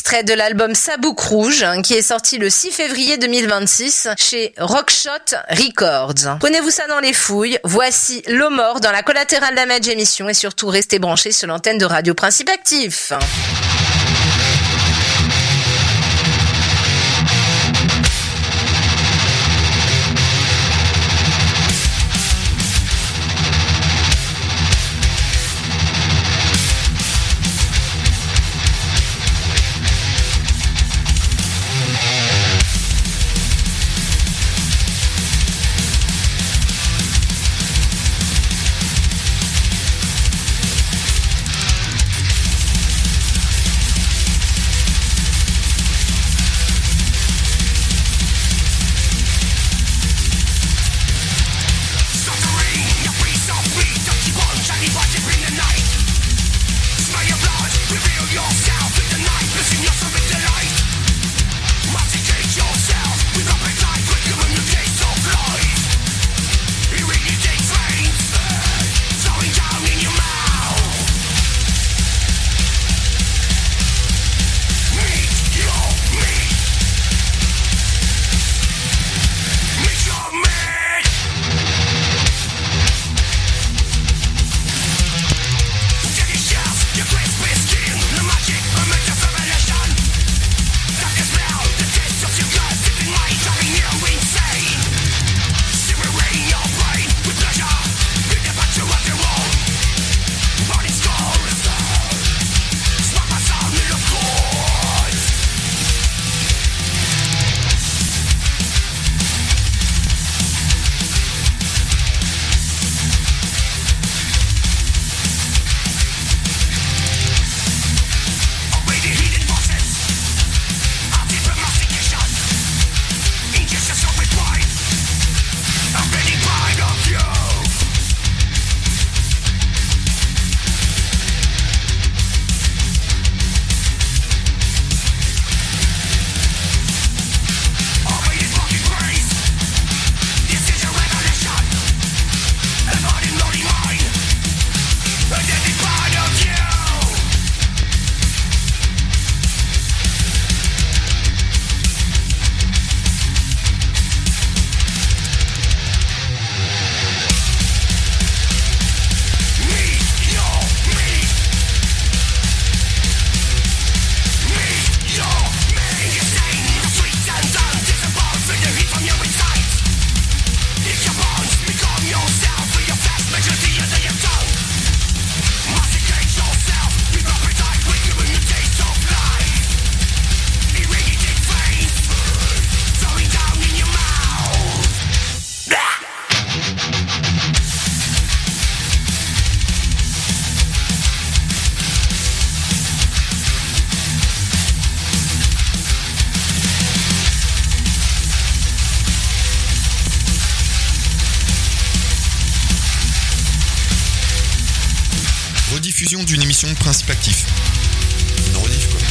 extrait de l'album Sabouk Rouge, qui est sorti le 6 février 2026 chez Rockshot Records. Prenez-vous ça dans les fouilles, voici L'eau mort dans la collatérale damage émission et surtout restez branchés sur l'antenne de Radio Principe Actif. Rediffusion d'une émission de Principe Actif. Une rediff quoi.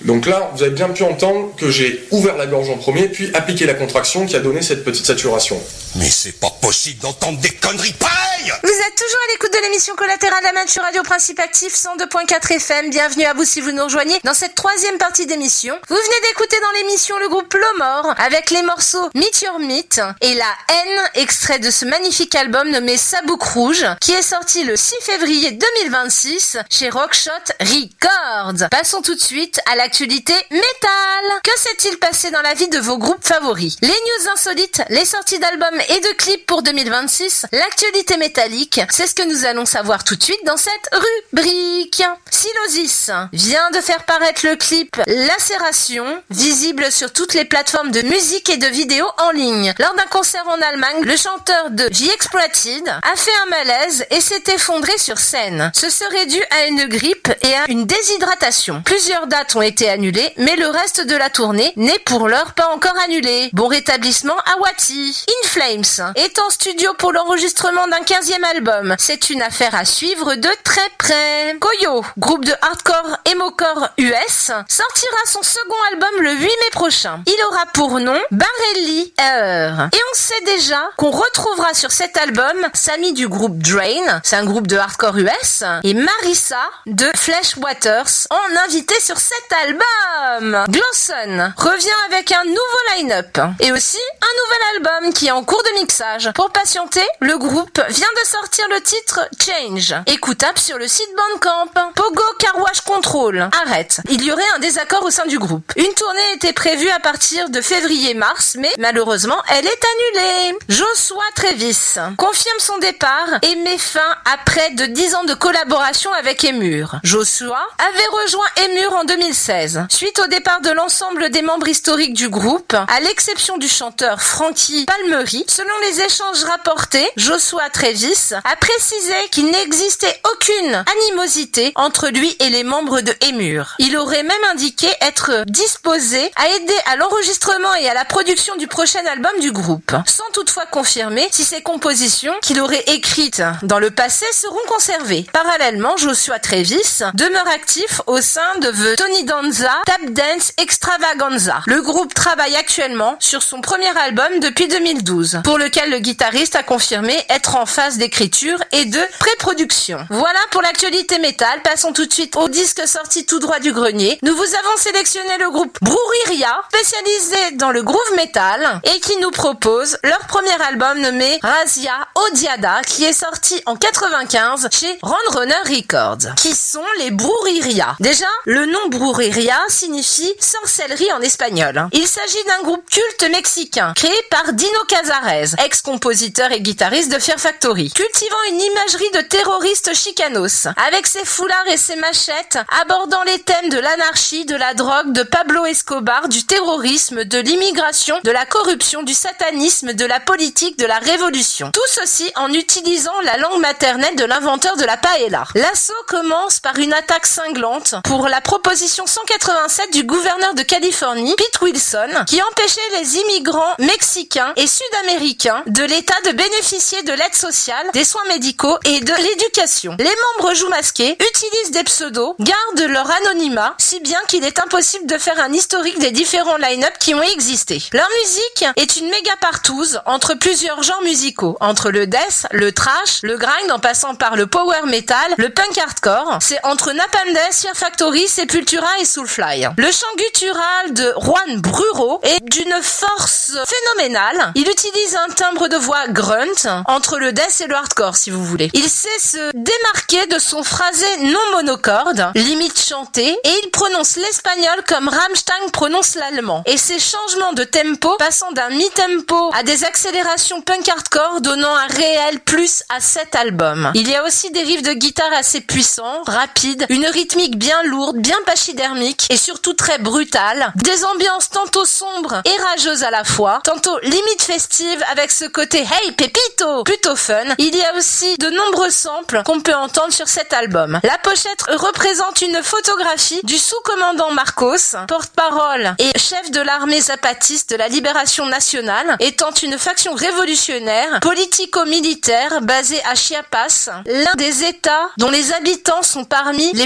Donc là, vous avez bien pu entendre que j'ai ouvert la gorge en premier, puis appliqué la contraction qui a donné cette petite saturation. Mais c'est pas possible d'entendre des conneries pareilles! Vous êtes toujours à l'écoute de l'émission Collatéral Damage sur Radio Principe Actif 102.4 FM. Bienvenue à vous si vous nous rejoignez dans cette troisième partie d'émission. Vous venez d'écouter dans l'émission le groupe Lomor avec les morceaux Meet Your Meat et La Haine, extrait de ce magnifique album nommé Sabouk Rouge qui est sorti le 6 février 2026 chez Rockshot Records. Passons tout de suite à l'actualité métal. Que s'est-il passé dans la vie de vos groupes favoris? Les news insolites, les sorties d'albums et de clips pour 2026, l'actualité métallique, c'est ce que nous allons savoir tout de suite dans cette rubrique. Sylosis vient de faire paraître le clip Lacération, visible sur toutes les plateformes de musique et de vidéos en ligne. Lors d'un concert en Allemagne, le chanteur de The Exploited a fait un malaise et s'est effondré sur scène. Ce serait dû à une grippe et à une déshydratation. Plusieurs dates ont été annulées, mais le reste de la tournée n'est pour l'heure pas encore annulé. Bon rétablissement à Wati. In Flames est en studio pour l'enregistrement d'un 15e album. C'est une affaire à suivre de très près. Koyo, groupe de hardcore emocore US, sortira son second album le 8 mai prochain. Il aura pour nom Barely Air. Et on sait déjà qu'on retrouvera sur cet album Samy du groupe Drain, c'est un groupe de hardcore US, et Marissa de Flesh Waters en invité sur cet album. Glosson revient avec un nouveau line-up et aussi un nouvel album qui est en cours de mixage. Pour patienter, le groupe vient de sortir le titre Change, écoutable sur le site Bandcamp. Pogo Car Wash Control arrête. Il y aurait un désaccord au sein du groupe. Une tournée était prévue à partir de février-mars, mais malheureusement, elle est annulée. Joshua Travis confirme son départ et met fin à près de 10 ans de collaboration avec Emmure. Joshua avait rejoint Emmure en 2016. Suite au départ de l'ensemble des membres historiques du groupe, à l'exception du chanteur Frankie Palmery, selon les échanges rapportés, Joshua Travis a précisé qu'il n'existait aucune animosité entre lui et les membres de Emmure. Il aurait même indiqué être disposé à aider à l'enregistrement et à la production du prochain album du groupe, sans toutefois confirmer si ces compositions qu'il aurait écrites dans le passé seront conservées. Parallèlement, Joshua Travis demeure actif au sein de The Tony Danza Tap Dance Extravaganza. Le groupe travaille actuellement sur son premier album depuis 2012, pour lequel le guitariste a confirmé être en phase d'écriture et de pré-production. Voilà pour l'actualité métal. Passons tout de suite au disque sorti tout droit du grenier. Nous vous avons sélectionné le groupe Bruriria, spécialisé dans le groove metal, et qui nous propose leur premier album nommé Razia Odiada, qui est sorti en 95 chez Roadrunner Records. Qui sont les Bruriria? Déjà, le nom Bruriria signifie sorcellerie en espagnol. Il s'agit d'un groupe culte mexicain, créé par Dino Cazares, ex-compositeur et guitariste de Fear Factory, cultivant une imagerie de terroriste chicanos, avec ses foulards et ses machettes, abordant les thèmes de l'anarchie, de la drogue, de Pablo Escobar, du terrorisme, de l'immigration, de la corruption, du satanisme, de la politique, de la révolution. Tout ceci en utilisant la langue maternelle de l'inventeur de la paella. L'assaut commence par une attaque cinglante pour la proposition 187 du gouverneur de Californie, Pete Wilson, qui empêchait les immigrants mexicains et sud-américains de l'État de bénéficier de l'aide sociale, des soins médicaux et de l'éducation. Les membres jouent masqués, utilisent des pseudos, gardent leur anonymat, si bien qu'il est impossible de faire un historique des différents line-up qui ont existé. Leur musique est une méga partouze entre plusieurs genres musicaux, entre le death, le trash, le grind en passant par le power metal, le punk hardcore. C'est entre Napalm Death, Fear Factory, Sepultura et Soulfly. Le chant guttural de Juan Bruro est d'une force phénoménale. Il utilise un timbre de voix grunt entre le death et le hardcore, si vous voulez. Il sait se démarquer de son phrasé non monocorde, limite chanté, et il prononce l'espagnol comme Rammstein prononce l'allemand. Et ses changements de tempo, passant d'un mi-tempo à des accélérations punk hardcore, donnant un réel plus à cet album. Il y a aussi des riffs de guitare assez puissants, rapides, une rythmique bien lourde, bien pachydermique et surtout très brutale, des ambiances tantôt sombres et rageuses à la fois, tantôt limite festives avec ce côté hey pépito plutôt fun. Il y a aussi de nombreux samples qu'on peut entendre sur cet album. La pochette représente une photographie du sous-commandant Marcos, porte-parole et chef de l'armée zapatiste de la libération nationale, étant une faction révolutionnaire politico-militaire basée à Chiapas, l'un des États dont les habitants sont parmi les plus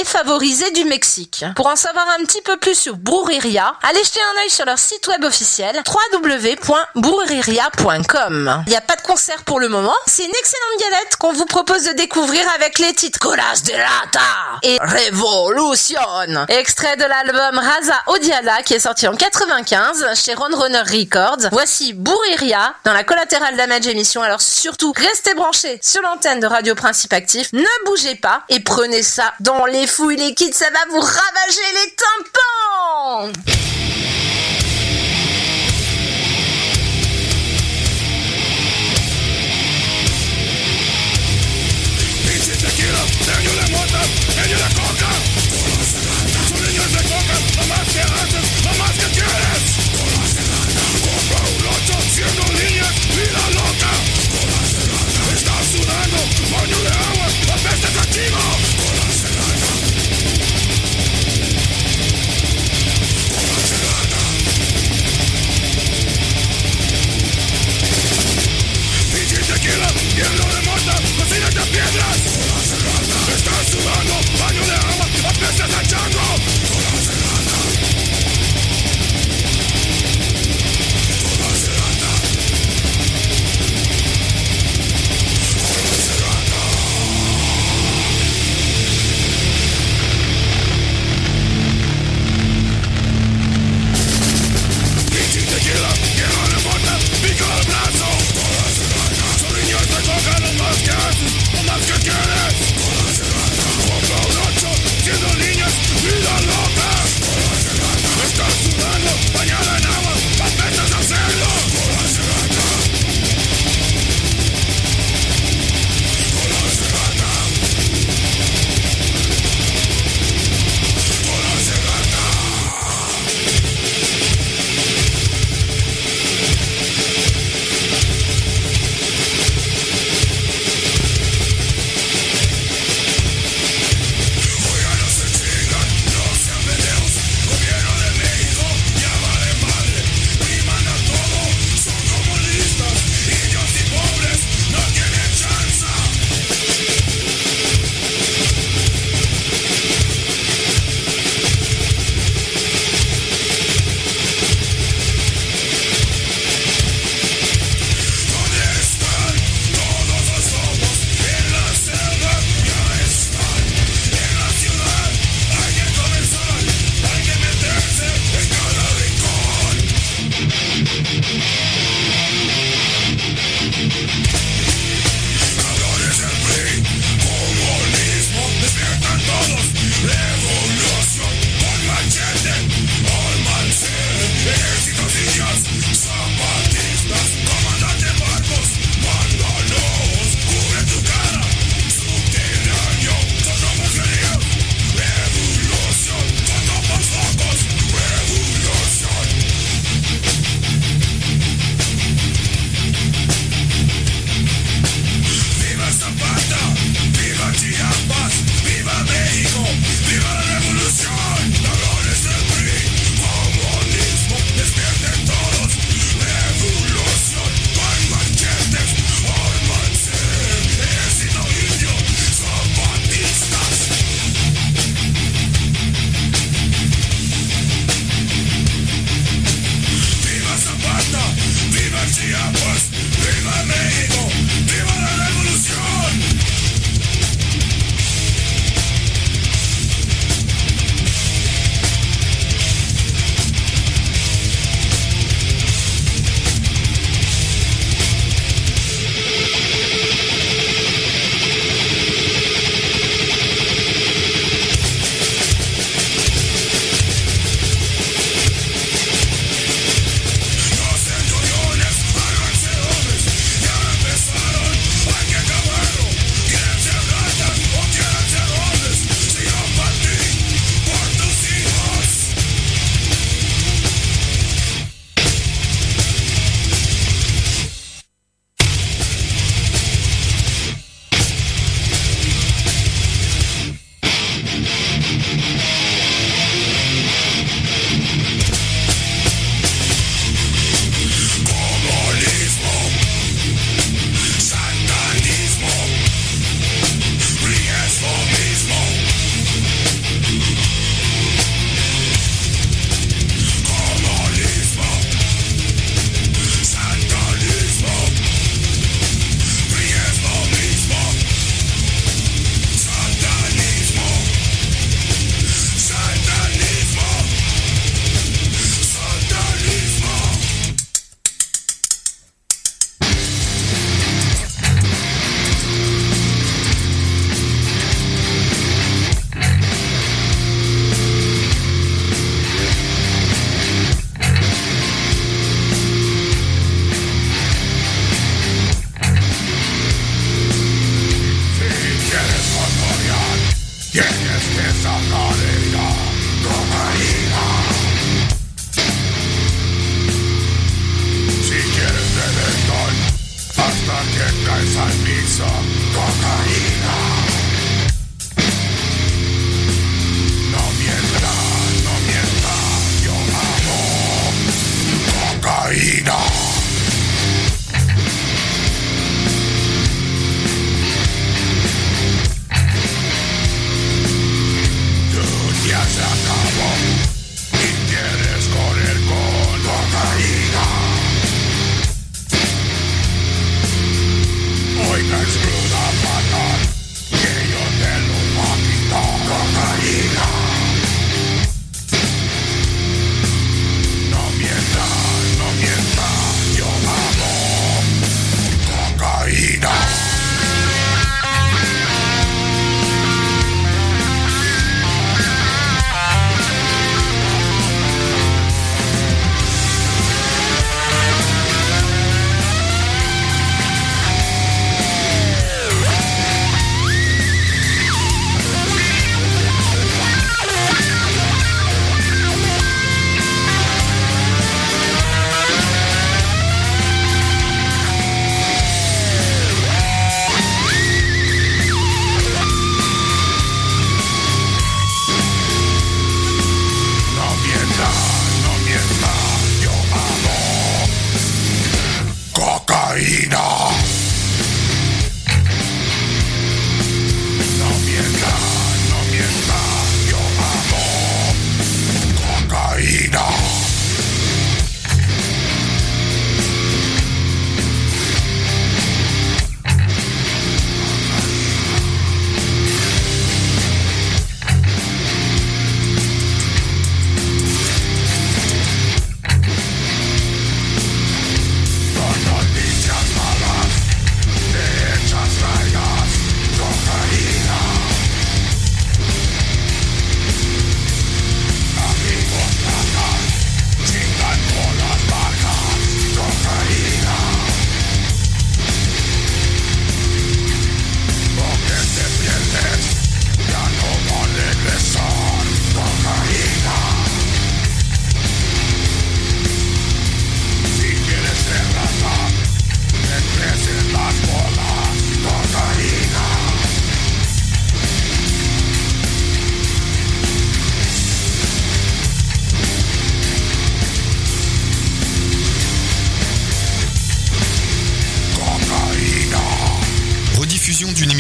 défavorisés du Mexique. Pour en savoir un petit peu plus sur Brujeria, allez jeter un œil sur leur site web officiel www.brujeria.com. Il n'y a pas de concert pour le moment. C'est une excellente galette qu'on vous propose de découvrir avec les titres Colas de Rata et Revolution. Extrait de l'album Raza Odiala qui est sorti en 95 chez Roadrunner Records. Voici Brujeria dans la Collateral Damage émission. Alors surtout, restez branchés sur l'antenne de Radio Principe Actif. Ne bougez pas et prenez ça dans les fouilles, les kids, ça va vous ravager les tympans. Coño de agua, la peste atractiva.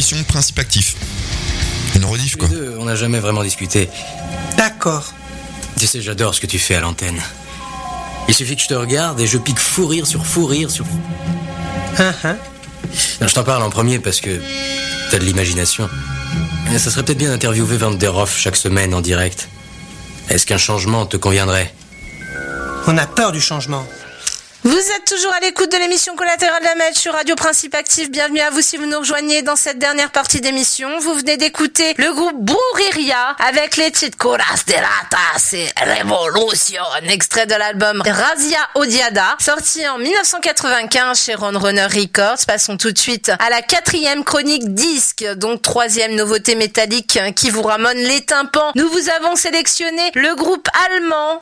émission de Principe Actif. Une rediff, quoi. Les deux, on n'a jamais vraiment discuté. D'accord. Tu sais, j'adore ce que tu fais à l'antenne. Il suffit que je te regarde et je pique fou rire sur fou rire sur... Non, je t'en parle en premier parce que t'as de l'imagination. Et ça serait peut-être bien d'interviewer Van der Hoff chaque semaine en direct. Est-ce qu'un changement te conviendrait ? On a peur du changement. Vous êtes toujours à l'écoute de l'émission Collateral Damage sur Radio Principe Actif. Bienvenue à vous si vous nous rejoignez dans cette dernière partie d'émission. Vous venez d'écouter le groupe Brujeria avec les titres Coras de Ratas et Revolution, extrait de l'album Razia Odiada, sorti en 1995 chez Roadrunner Records. Passons tout de suite à la 4e chronique disque, donc 3e nouveauté métallique qui vous ramène les tympans. Nous vous avons sélectionné le groupe allemand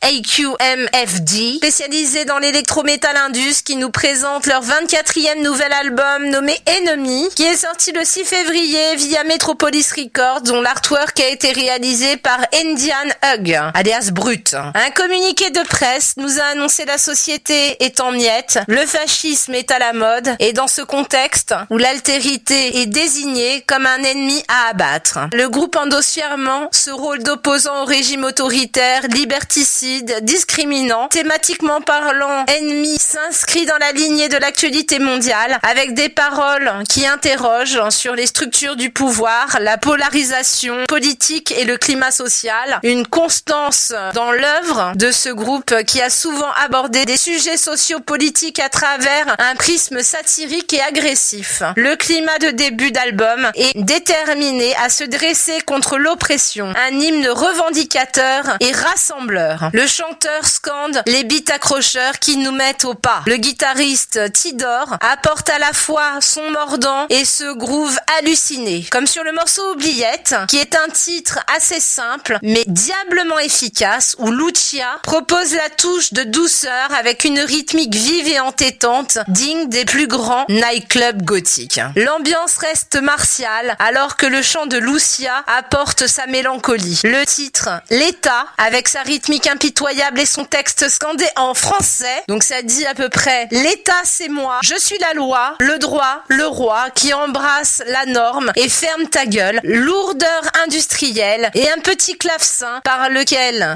AQMFD, spécialisé dans l'électrométal Indus, qui nous présente leur 24e nouvel album nommé Enemy, qui est sorti le 6 février via Metropolis Records, dont l'artwork a été réalisé par Indian Hug, alias Brut. Un communiqué de presse nous a annoncé la société est en miettes, le fascisme est à la mode, et dans ce contexte où l'altérité est désignée comme un ennemi à abattre. Le groupe endosse fièrement ce rôle d'opposant au régime autoritaire, liberticide, discriminant, thématiquement parlant, ennemi s'inscrit dans la lignée de l'actualité mondiale avec des paroles qui interrogent sur les structures du pouvoir, la polarisation politique et le climat social. Une constance dans l'œuvre de ce groupe qui a souvent abordé des sujets sociopolitiques à travers un prisme satirique et agressif. Le climat de début d'album est déterminé à se dresser contre l'oppression, un hymne revendicateur et rassembleur. Le chanteur scande les beats accrocheurs qui nous mettent au pas. Le guitariste Tidor apporte à la fois son mordant et ce groove halluciné. Comme sur le morceau Oubliette, qui est un titre assez simple mais diablement efficace, où Lucia propose la touche de douceur avec une rythmique vive et entêtante, digne des plus grands nightclubs gothiques. L'ambiance reste martiale alors que le chant de Lucia apporte sa mélancolie. Le titre L'État, avec sa rythmique impitoyable et son texte scandé en français, donc ça dit à peu près l'État c'est moi, je suis la loi, le droit, le roi qui embrasse la norme et ferme ta gueule, lourdeur industrielle et un petit clavecin par lequel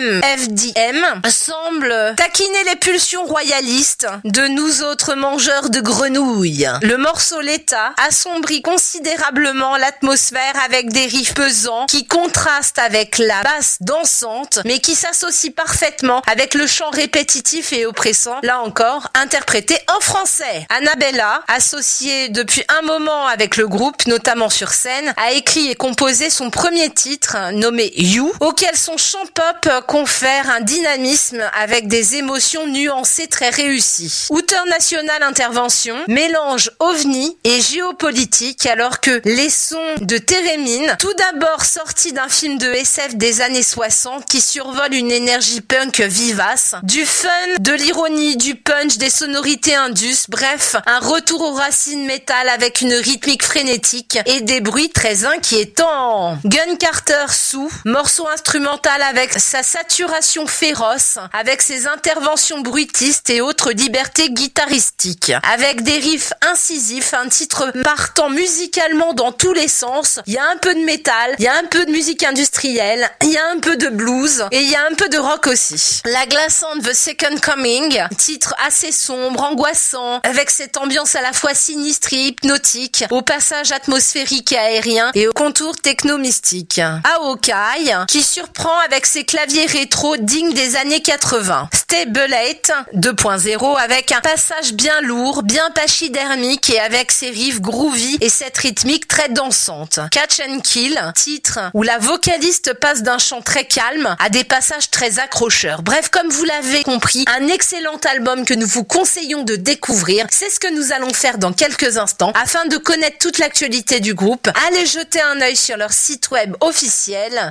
QMFDM semble taquiner les pulsions royalistes de nous autres mangeurs de grenouilles. Le morceau L'État assombrit considérablement l'atmosphère avec des riffs pesants qui contrastent avec la basse dansante mais qui s'associent parfaitement avec le chant répétitif et oppressant, là encore, interprété en français. Annabella, associée depuis un moment avec le groupe, notamment sur scène, a écrit et composé son premier titre, nommé You, auquel son chant pop confère un dynamisme avec des émotions nuancées très réussies. Outer National Intervention mélange ovni et géopolitique alors que les sons de Térémine, tout d'abord sortis d'un film de SF des années 60 qui survole une énergie punk vivace, du fun, de l'ironie, du punch, des sonorités indus, bref, un retour aux racines métal avec une rythmique frénétique et des bruits très inquiétants. Gun Carter Sue, morceau instrumental avec sa saturation féroce, avec ses interventions bruitistes et autres libertés guitaristiques. Avec des riffs incisifs, un titre partant musicalement dans tous les sens, il y a un peu de métal, il y a un peu de musique industrielle, il y a un peu de blues et il y a un peu de rock aussi. La glaçante The Second Coming, titre assez sombre, angoissant, avec cette ambiance à la fois sinistre et hypnotique, au passage atmosphérique et aérien et au contour techno-mystique. Aokai, qui surprend avec ses claviers rétro dignes des années 80. Stablate 2.0 avec un passage bien lourd, bien pachydermique et avec ses riffs groovy et cette rythmique très dansante. Catch and Kill, titre où la vocaliste passe d'un chant très calme à des passages très accrocheurs. Bref, comme vous l'avez compris, un excellent album que nous vous conseillons de découvrir. C'est ce que nous allons faire dans quelques instants afin de connaître toute l'actualité du groupe. Allez jeter un œil sur leur site web officiel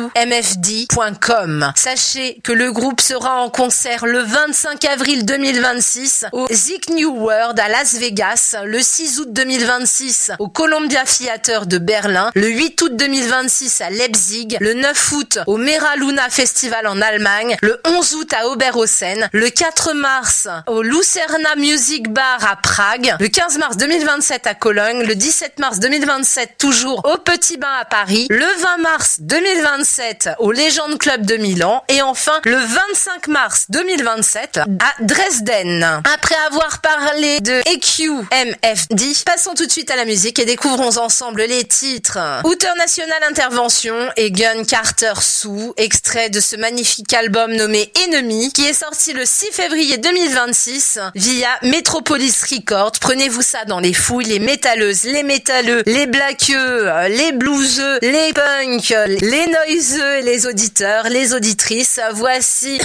aqmfd.com. Sachez que le groupe sera en concert le 25 avril 2026 au Zik New World à Las Vegas, le 6 août 2026 au Columbia Theater de Berlin, le 8 août 2026 à Leipzig, le 9 août au Mera Luna Festival en Allemagne, le 11 août à Oberhausen, le 4 mars au Lucerna Music Bar à Prague, le 15 mars 2027 à Cologne, le 17 mars 2027 toujours au Petit Bain à Paris, le 20 mars 2027 au Legend Club de Milan et enfin le 25 mars 2027 à Dresden. Après avoir parlé de EQMFD, passons tout de suite à la musique et découvrons ensemble les titres Outer National Intervention et Gun Carter Sue, extrait de ce magnifique album nommé Ennemi qui est sorti le 6 février 2026 via Metropolis Records. Prenez-vous ça dans les fouilles, les métalleuses, les métalleux, les blackeux, les blueseux, les punks, les noiseux et les auditeurs, les auditrices. Voici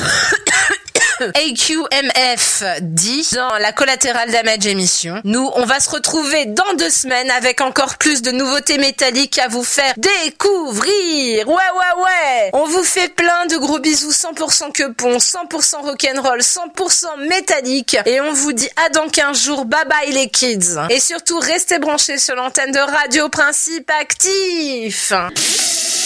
AQMFD dans la Collateral Damage émission. Nous, on va se retrouver dans 2 semaines avec encore plus de nouveautés métalliques à vous faire découvrir. Ouais. On vous fait plein de gros bisous 100% quepon, 100% rock'n'roll, 100% métallique. Et on vous dit à dans 15 jours. Bye bye les kids. Et surtout, restez branchés sur l'antenne de Radio Principe Actif.